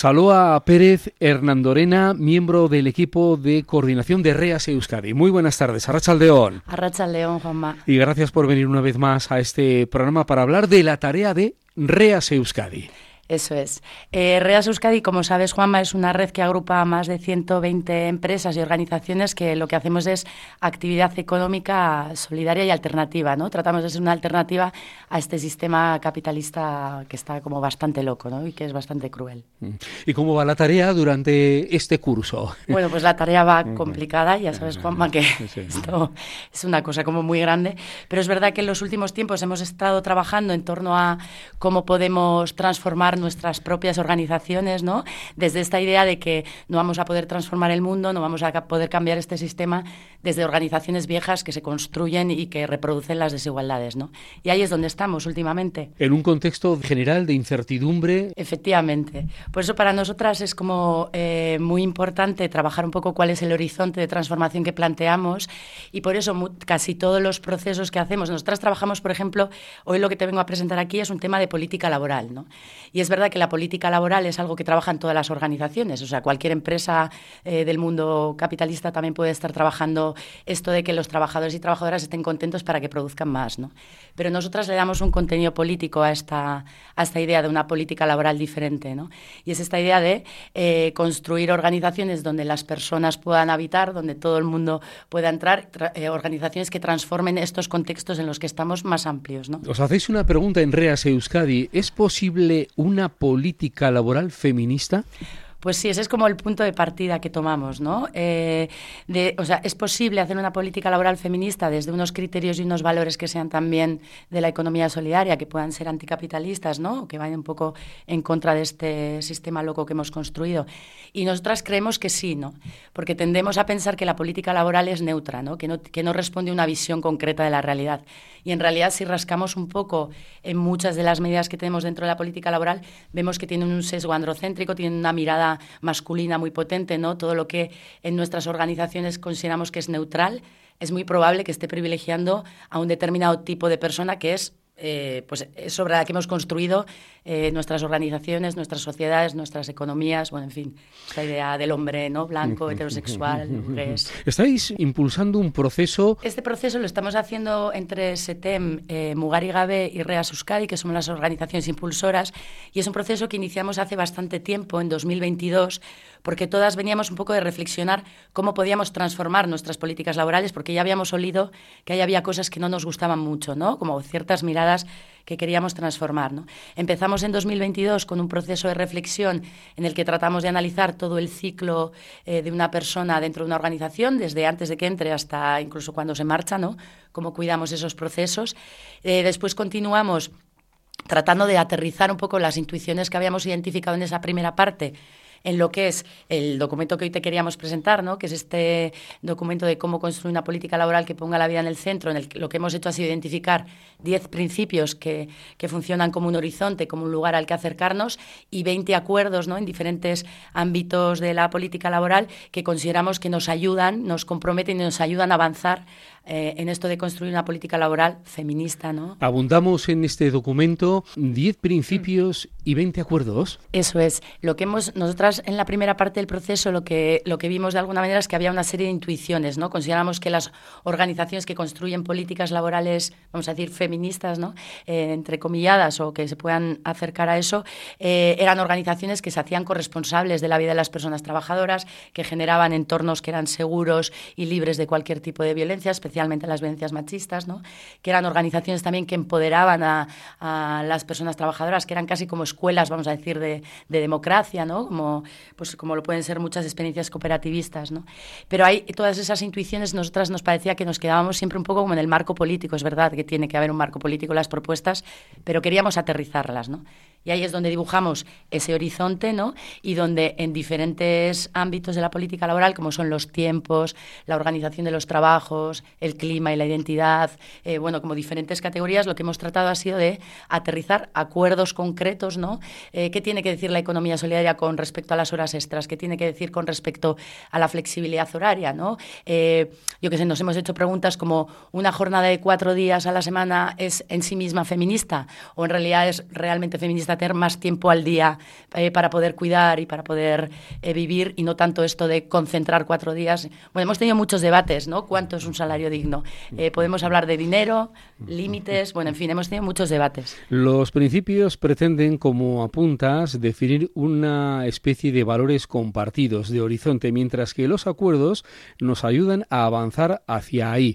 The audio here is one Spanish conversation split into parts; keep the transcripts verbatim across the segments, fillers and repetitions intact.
Saloa Pérez Hernandorena, miembro del equipo de coordinación de REAS Euskadi. Muy buenas tardes, Arratsaldeon. Arratsaldeon, Juanma. Y gracias por venir una vez más a este programa para hablar de la tarea de REAS Euskadi. Eso es. Eh, REAS Euskadi, como sabes, Juanma, es una red que agrupa a más de ciento veinte empresas y organizaciones que lo que hacemos es actividad económica solidaria y alternativa, ¿no? Tratamos de ser una alternativa a este sistema capitalista que está como bastante loco, ¿no? Y que es bastante cruel. ¿Y cómo va la tarea durante este curso? Bueno, pues la tarea va complicada, ya sabes, Juanma, que esto es una cosa como muy grande, pero es verdad que en los últimos tiempos hemos estado trabajando en torno a cómo podemos transformar nuestras propias organizaciones, ¿no? Desde esta idea de que no vamos a poder transformar el mundo, no vamos a poder cambiar este sistema desde organizaciones viejas que se construyen y que reproducen las desigualdades, ¿no? Y ahí es donde estamos últimamente. En un contexto general de incertidumbre. Efectivamente. Por eso para nosotras es como eh, muy importante trabajar un poco cuál es el horizonte de transformación que planteamos y por eso mu- casi todos los procesos que hacemos, nosotras trabajamos, por ejemplo, hoy lo que te vengo a presentar aquí es un tema de política laboral, ¿no? Y es verdad que la política laboral es algo que trabajan todas las organizaciones, o sea, cualquier empresa eh, del mundo capitalista también puede estar trabajando esto de que los trabajadores y trabajadoras estén contentos para que produzcan más, ¿no? Pero nosotras le damos un contenido político a esta, a esta idea de una política laboral diferente, ¿no? Y es esta idea de eh, construir organizaciones donde las personas puedan habitar, donde todo el mundo pueda entrar, tra- eh, organizaciones que transformen estos contextos en los que estamos más amplios, ¿no? Os hacéis una pregunta en REAS Euskadi. ¿Es posible una política laboral feminista? Pues sí, ese es como el punto de partida que tomamos, ¿no? Eh, de, o sea, es posible hacer una política laboral feminista desde unos criterios y unos valores que sean también de la economía solidaria, que puedan ser anticapitalistas, ¿no? O que vayan un poco en contra de este sistema loco que hemos construido. Y nosotras creemos que sí, ¿no? Porque tendemos a pensar que la política laboral es neutra, ¿no? Que no, que no responde a una visión concreta de la realidad. Y en realidad, si rascamos un poco en muchas de las medidas que tenemos dentro de la política laboral, vemos que tienen un sesgo androcéntrico, tienen una mirada masculina muy potente, ¿no? Todo lo que en nuestras organizaciones consideramos que es neutral, es muy probable que esté privilegiando a un determinado tipo de persona que es Eh, pues es sobre la que hemos construido eh, nuestras organizaciones, nuestras sociedades, nuestras economías, bueno, en fin, esta idea del hombre, ¿no? Blanco, heterosexual, burgués. Estáis impulsando un proceso. Este proceso lo estamos haciendo entre SETEM, eh, Mugari Gabe y REAS Euskadi, que son las organizaciones impulsoras, y es un proceso que iniciamos hace bastante tiempo, en dos mil veintidós, porque todas veníamos un poco de reflexionar cómo podíamos transformar nuestras políticas laborales, porque ya habíamos olido que ahí había cosas que no nos gustaban mucho, ¿no? Como ciertas miradas que queríamos transformar, ¿no? Empezamos en dos mil veintidós con un proceso de reflexión en el que tratamos de analizar todo el ciclo eh, de una persona dentro de una organización, desde antes de que entre hasta incluso cuando se marcha, ¿no? Cómo cuidamos esos procesos. Eh, después continuamos tratando de aterrizar un poco las intuiciones que habíamos identificado en esa primera parte en lo que es el documento que hoy te queríamos presentar, ¿no? Que es este documento de cómo construir una política laboral que ponga la vida en el centro, en el que lo que hemos hecho ha sido identificar diez principios que, que funcionan como un horizonte, como un lugar al que acercarnos, y veinte acuerdos, ¿no? En diferentes ámbitos de la política laboral que consideramos que nos ayudan, nos comprometen y nos ayudan a avanzar eh, en esto de construir una política laboral feminista, ¿no? Abundamos en este documento diez principios y veinte acuerdos. Eso es. Lo que hemos, nosotras en la primera parte del proceso lo que, lo que vimos de alguna manera es que había una serie de intuiciones, ¿no? Consideramos que las organizaciones que construyen políticas laborales, vamos a decir, feministas, ¿no? Eh, entrecomilladas o que se puedan acercar a eso, eh, eran organizaciones que se hacían corresponsables de la vida de las personas trabajadoras, que generaban entornos que eran seguros y libres de cualquier tipo de violencia, especialmente las violencias machistas, ¿no? Que eran organizaciones también que empoderaban a, a las personas trabajadoras, que eran casi como escuelas, vamos a decir, de, de democracia, ¿no? Como, pues, como lo pueden ser muchas experiencias cooperativistas, ¿no? Pero hay todas esas intuiciones, nosotras nos parecía que nos quedábamos siempre un poco como en el marco político, es verdad que tiene que haber un marco político en las propuestas, pero queríamos aterrizarlas, ¿no? Y ahí es donde dibujamos ese horizonte, ¿no? Y donde en diferentes ámbitos de la política laboral, como son los tiempos, la organización de los trabajos, el clima y la identidad, eh, bueno, como diferentes categorías, lo que hemos tratado ha sido de aterrizar acuerdos concretos, ¿no? Eh, ¿Qué tiene que decir la economía solidaria con respecto a las horas extras? ¿Qué tiene que decir con respecto a la flexibilidad horaria, ¿no? Eh, yo qué sé, nos hemos hecho preguntas como ¿una jornada de cuatro días a la semana es en sí misma feminista? ¿O en realidad es realmente feminista tener más tiempo al día eh, para poder cuidar y para poder eh, vivir, y no tanto esto de concentrar cuatro días? Bueno, hemos tenido muchos debates, ¿no? ¿Cuánto es un salario digno? Eh, podemos hablar de dinero, límites, bueno, en fin, hemos tenido muchos debates. Los principios pretenden, como apuntas, definir una especie de valores compartidos, de horizonte, mientras que los acuerdos nos ayudan a avanzar hacia ahí.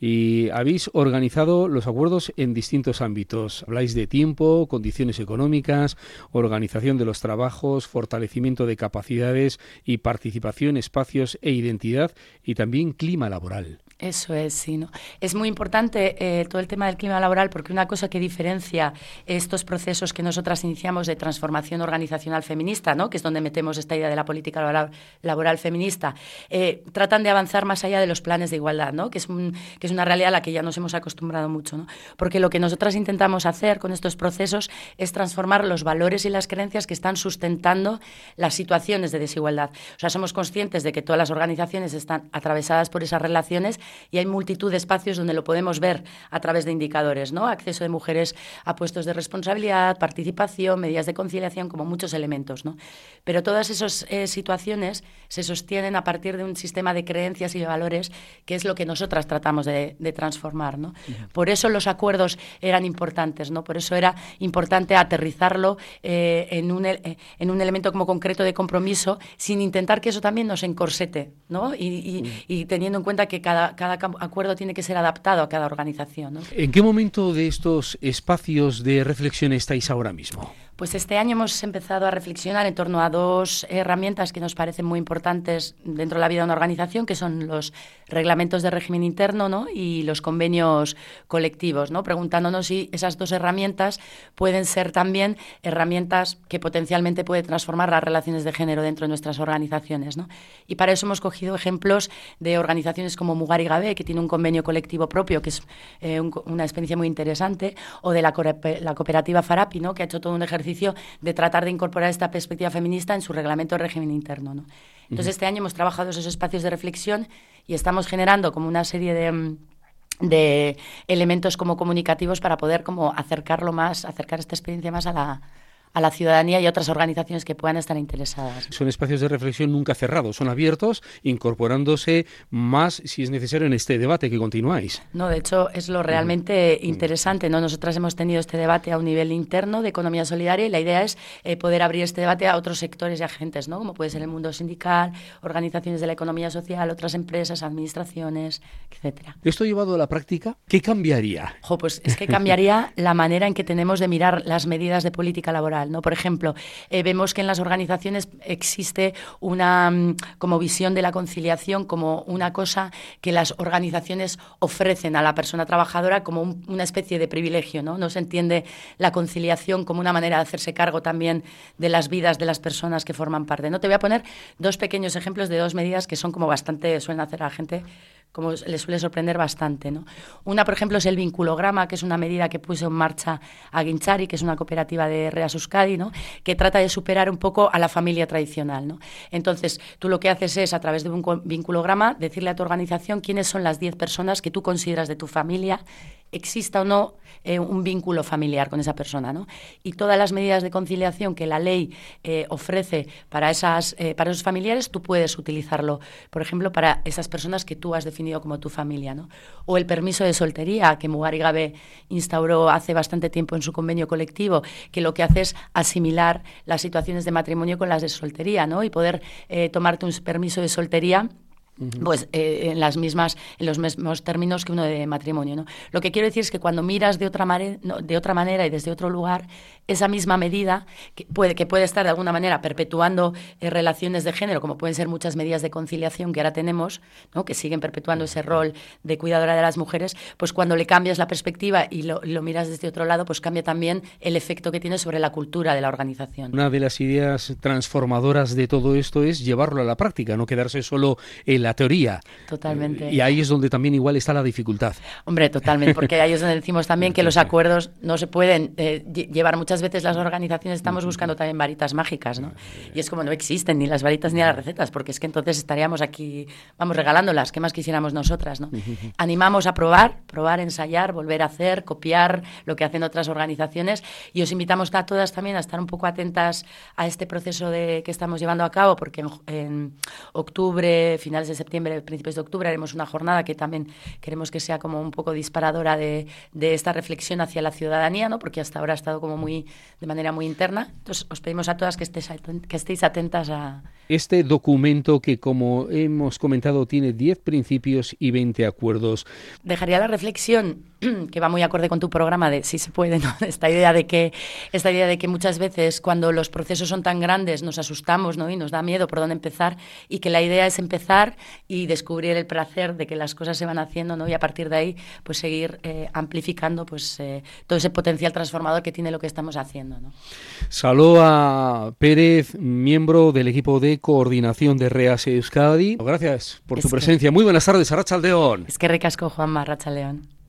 Y habéis organizado los acuerdos en distintos ámbitos. Habláis de tiempo, condiciones económicas, organización de los trabajos, fortalecimiento de capacidades y participación, espacios e identidad, y también clima laboral. Eso es, sí, ¿no? Es muy importante eh, todo el tema del clima laboral, porque una cosa que diferencia estos procesos que nosotras iniciamos de transformación organizacional feminista, ¿no? Que es donde metemos esta idea de la política laboral, laboral feminista, eh, tratan de avanzar más allá de los planes de igualdad, ¿no? Que es, un, que es una realidad a la que ya nos hemos acostumbrado mucho, ¿no? Porque lo que nosotras intentamos hacer con estos procesos es transformar los valores y las creencias que están sustentando las situaciones de desigualdad. O sea, somos conscientes de que todas las organizaciones están atravesadas por esas relaciones, y hay multitud de espacios donde lo podemos ver a través de indicadores, ¿no? Acceso de mujeres a puestos de responsabilidad, participación, medidas de conciliación, como muchos elementos, ¿no? Pero todas esas eh, situaciones se sostienen a partir de un sistema de creencias y de valores que es lo que nosotras tratamos de, de transformar, ¿no? Uh-huh. Por eso los acuerdos eran importantes, ¿no? Por eso era importante aterrizarlo eh, en, un, eh, en un elemento como concreto de compromiso, sin intentar que eso también nos encorsete, ¿no? Y, y, uh-huh. y teniendo en cuenta que cada Cada acuerdo tiene que ser adaptado a cada organización, ¿no? ¿En qué momento de estos espacios de reflexión estáis ahora mismo? Pues este año hemos empezado a reflexionar en torno a dos herramientas que nos parecen muy importantes dentro de la vida de una organización, que son los reglamentos de régimen interno, ¿no? Y los convenios colectivos, ¿no? Preguntándonos si esas dos herramientas pueden ser también herramientas que potencialmente pueden transformar las relaciones de género dentro de nuestras organizaciones, ¿no? Y para eso hemos cogido ejemplos de organizaciones como Mugar y Gabe, que tiene un convenio colectivo propio, que es eh, un, una experiencia muy interesante, o de la, la cooperativa Farapi, ¿no? Que ha hecho todo un ejercicio de tratar de incorporar esta perspectiva feminista en su reglamento de régimen interno, ¿no? Entonces, uh-huh. este año hemos trabajado esos espacios de reflexión y estamos generando como una serie de, de elementos como comunicativos para poder como acercarlo más, acercar esta experiencia más a la a la ciudadanía y a otras organizaciones que puedan estar interesadas. Son espacios de reflexión nunca cerrados, son abiertos, incorporándose más si es necesario en este debate que continuáis. No, de hecho es lo realmente uh-huh. interesante, ¿no? Nosotras hemos tenido este debate a un nivel interno de economía solidaria y la idea es eh, poder abrir este debate a otros sectores y agentes, ¿no? Como puede ser el mundo sindical, organizaciones de la economía social, otras empresas, administraciones, etcétera. Esto llevado a la práctica, ¿qué cambiaría? Jo, pues es que cambiaría la manera en que tenemos de mirar las medidas de política laboral, ¿no? Por ejemplo, eh, vemos que en las organizaciones existe una um, como visión de la conciliación como una cosa que las organizaciones ofrecen a la persona trabajadora como un, una especie de privilegio, ¿no? No se entiende la conciliación como una manera de hacerse cargo también de las vidas de las personas que forman parte, ¿no? Te voy a poner dos pequeños ejemplos de dos medidas que son como bastante, suelen hacer a la gente como les suele sorprender bastante, ¿no? Una, por ejemplo, es el vinculograma, que es una medida que puso en marcha Aguinchari, que es una cooperativa de Reas Euskadi, ¿no? Que trata de superar un poco a la familia tradicional, ¿no? Entonces, tú lo que haces es, a través de un vinculograma, decirle a tu organización quiénes son las diez personas que tú consideras de tu familia, exista o no eh, un vínculo familiar con esa persona, ¿no? Y todas las medidas de conciliación que la ley eh, ofrece para, esas, eh, para esos familiares, tú puedes utilizarlo, por ejemplo, para esas personas que tú has definido como tu familia, ¿no? O el permiso de soltería, que Mugar y Gabe instauró hace bastante tiempo en su convenio colectivo, que lo que hace es asimilar las situaciones de matrimonio con las de soltería, ¿no? Y poder eh, tomarte un permiso de soltería pues eh, en las mismas en los mismos términos que uno de matrimonio, ¿no? Lo que quiero decir es que cuando miras de otra manera, no, de otra manera y desde otro lugar, esa misma medida que puede que puede estar de alguna manera perpetuando eh, relaciones de género, como pueden ser muchas medidas de conciliación que ahora tenemos, ¿no? Que siguen perpetuando ese rol de cuidadora de las mujeres, pues cuando le cambias la perspectiva y lo, lo miras desde otro lado, pues cambia también el efecto que tiene sobre la cultura de la organización. Una de las ideas transformadoras de todo esto es llevarlo a la práctica, no quedarse solo en la teoría. Totalmente. Y ahí es donde también igual está la dificultad. Hombre, totalmente, porque ahí es donde decimos también que los acuerdos no se pueden eh, llevar. Muchas veces las organizaciones estamos buscando también varitas mágicas, ¿no? Y es como no existen ni las varitas ni las recetas, porque es que entonces estaríamos aquí, vamos, regalándolas, ¿qué más quisiéramos nosotras, no? Animamos a probar, probar, ensayar, volver a hacer, copiar lo que hacen otras organizaciones, y os invitamos a todas también a estar un poco atentas a este proceso de, que estamos llevando a cabo, porque en, en octubre, finales de septiembre, principios de octubre, haremos una jornada que también queremos que sea como un poco disparadora de, de esta reflexión hacia la ciudadanía, ¿no? Porque hasta ahora ha estado como muy de manera muy interna. Entonces, os pedimos a todas que estéis, que estéis atentas a... Este documento que, como hemos comentado, tiene diez principios y veinte acuerdos. Dejaría la reflexión, que va muy acorde con tu programa de si se puede, ¿no? Esta idea de que, esta idea de que muchas veces cuando los procesos son tan grandes nos asustamos, ¿no? Y nos da miedo por dónde empezar, y que la idea es empezar y descubrir el placer de que las cosas se van haciendo, ¿no? Y a partir de ahí pues seguir eh, amplificando pues eh, todo ese potencial transformador que tiene lo que estamos haciendo, ¿no? Saloa Pérez, miembro del equipo de coordinación de REAS Euskadi. Gracias por es tu que, presencia. Muy buenas tardes, Arratsaldeon. Es que recasco, Juanma, Arratsaldeon.